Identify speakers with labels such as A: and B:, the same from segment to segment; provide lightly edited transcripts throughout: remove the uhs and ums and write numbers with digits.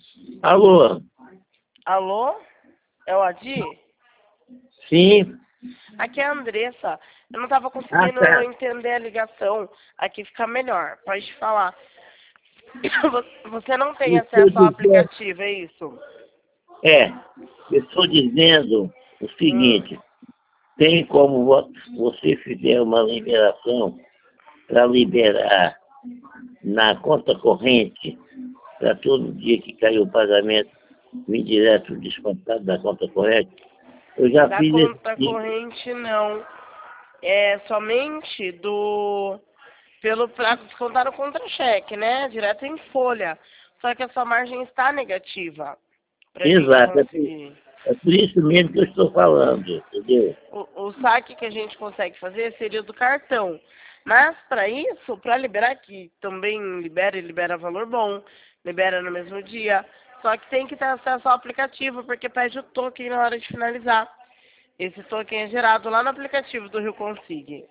A: Alô?
B: Alô? É o Adi?
A: Sim?
B: Aqui é a Andressa. Eu não estava
A: Ah,
B: conseguindo
A: tá.
B: entender a ligação. Aqui fica melhor. Pode falar. Você não tem
A: Eu estou
B: acesso ao
A: dizendo,
B: aplicativo, é isso?
A: eu estou dizendo o
B: Hum.
A: seguinte, tem como você fizer uma liberação para liberar na conta corrente, para todo dia que caiu o pagamento, vir direto descontado da conta corrente? Eu já
B: Da
A: fiz esse
B: conta
A: tipo.
B: corrente, não. É somente pelo prazo descontar no contra-cheque, né? Direto em folha. Só que a sua margem está negativa. Pra gente
A: Exato,
B: conseguir.
A: é por isso mesmo que eu estou falando, entendeu?
B: O saque que a gente consegue fazer seria do cartão. Mas para isso, para liberar, que também libera e libera valor bom, libera no mesmo dia. Só que tem que ter acesso ao aplicativo, porque pede o token na hora de finalizar. Esse token é gerado lá no aplicativo do Rio Consig.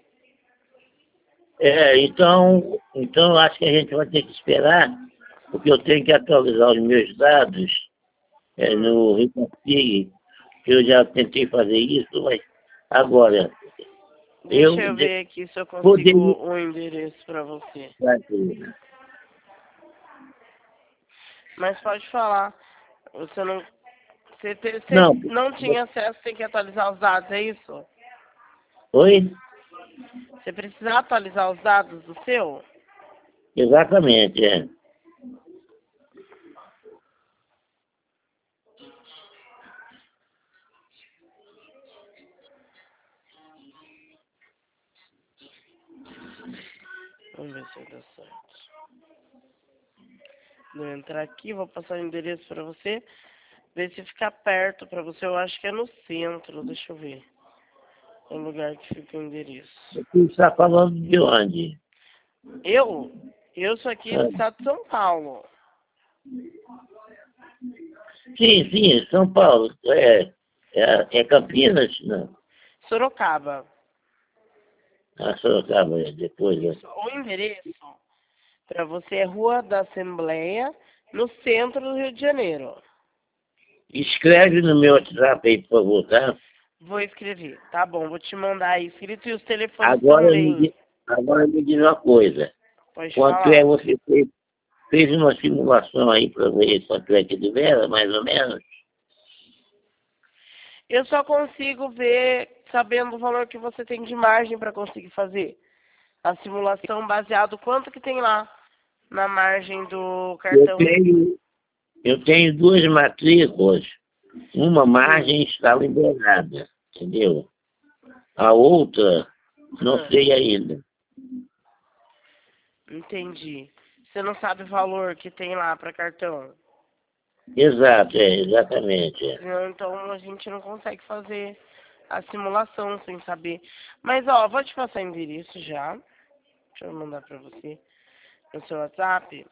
A: Então acho que a gente vai ter que esperar, porque eu tenho que atualizar os meus dados
B: Hum.
A: no Reconcile, que eu já tentei fazer isso, mas agora
B: Deixa
A: eu
B: eu ver aqui se eu
A: poderia
B: consigo um endereço para você.
A: fazer.
B: Mas pode falar. Você não, você
A: Não,
B: não tinha acesso, tem que atualizar os dados, é isso?
A: oi?
B: Você precisa atualizar os dados do seu?
A: Exatamente, é.
B: Vamos ver se vai dar certo. Vou entrar aqui, vou passar o endereço para você. Ver se fica perto para você. Eu acho que é no centro, deixa eu ver. É o lugar que fica o endereço.
A: Você está falando de onde?
B: Eu? Eu sou aqui do
A: Ah,
B: estado de São Paulo.
A: sim, São Paulo. É Campinas? Não.
B: Sorocaba.
A: Sorocaba, depois.
B: Isso. O endereço para você é Rua da Assembleia, no centro do Rio de Janeiro.
A: Escreve no meu WhatsApp aí, por favor, tá?
B: Vou escrever. Tá bom, vou te mandar aí escrito e os telefones
A: Agora me,
B: também.
A: di- agora me diz uma coisa.
B: Pode
A: Quanto é
B: falar.
A: você fez uma simulação aí para ver quanto é que libera, mais ou menos?
B: Eu só consigo ver sabendo o valor que você tem de margem para conseguir fazer a simulação baseado quanto que tem lá na margem do
A: Eu
B: cartão.
A: tenho, eu tenho duas matrículas. Uma
B: Sim.
A: margem está liberada, entendeu? A outra, não
B: Ah,
A: sei ainda.
B: entendi. Você não sabe o valor que tem lá para cartão.
A: Exato, exatamente.
B: Senão, então a gente não consegue fazer a simulação sem saber. Mas ó, vou te passar o endereço já. Deixa eu mandar para você no seu WhatsApp.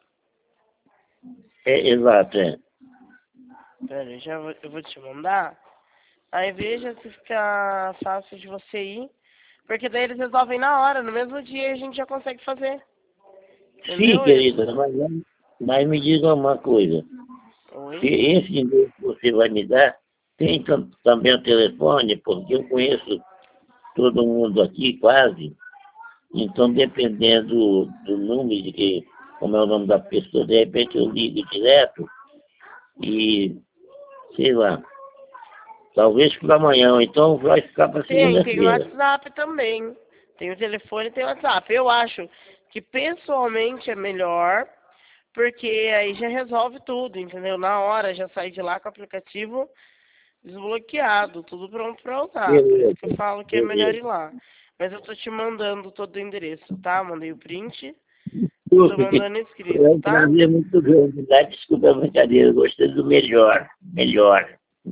A: Exato, é.
B: Pera, eu vou te mandar. Aí veja se fica fácil de você ir. Porque daí eles resolvem na hora, no mesmo dia a gente já consegue fazer.
A: Sim,
B: Entendeu
A: querida,
B: isso?
A: mas me diga uma coisa. Se
B: Oi?
A: esse endereço que você vai me dar, tem também o telefone, porque eu conheço todo mundo aqui, quase. Então, dependendo do número, como é o nome da pessoa, de repente eu ligo direto e, sei lá, talvez para amanhã, ou então vai ficar para
B: Tem o
A: segunda-feira.
B: WhatsApp também. Tem o telefone e tem o WhatsApp. Eu acho que pessoalmente é melhor, porque aí já resolve tudo, entendeu? Na hora já sai de lá com o aplicativo desbloqueado, tudo pronto pra usar. Por isso que eu
A: Beleza,
B: falo que é melhor
A: beleza.
B: ir lá. Mas eu tô te mandando todo o endereço, tá? Mandei o print e tô
A: Desculpe,
B: mandando
A: é
B: escrito,
A: um
B: tá?
A: prazer muito grande, tá? Desculpa a brincadeira, eu gostei do melhor, melhor.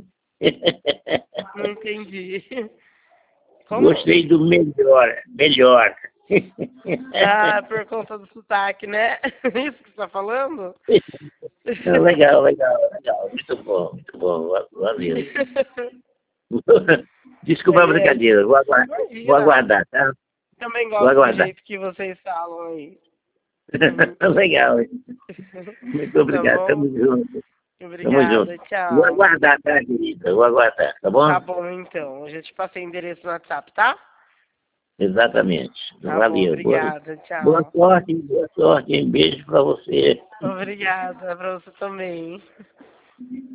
B: Não entendi. Como?
A: Gostei do melhor, melhor.
B: Ah, por conta do sotaque, né? Isso que você tá falando?
A: Não, legal, legal. Muito bom, valeu. Desculpa a
B: É,
A: brincadeira, vou
B: imagina.
A: aguardar, tá?
B: Também
A: Vou
B: gosto do
A: aguardar.
B: jeito que vocês falam aí. Uhum.
A: Legal, muito
B: Tá
A: obrigado,
B: bom?
A: tamo junto.
B: Obrigada, tchau.
A: Vou aguardar, tá, querida? Vou aguardar, tá bom?
B: Tá bom, então. Eu já te passei o endereço no WhatsApp, tá?
A: Exatamente.
B: Tá
A: Valeu.
B: bom, obrigada, tchau.
A: Boa sorte. Um beijo para você.
B: Obrigada, pra você também.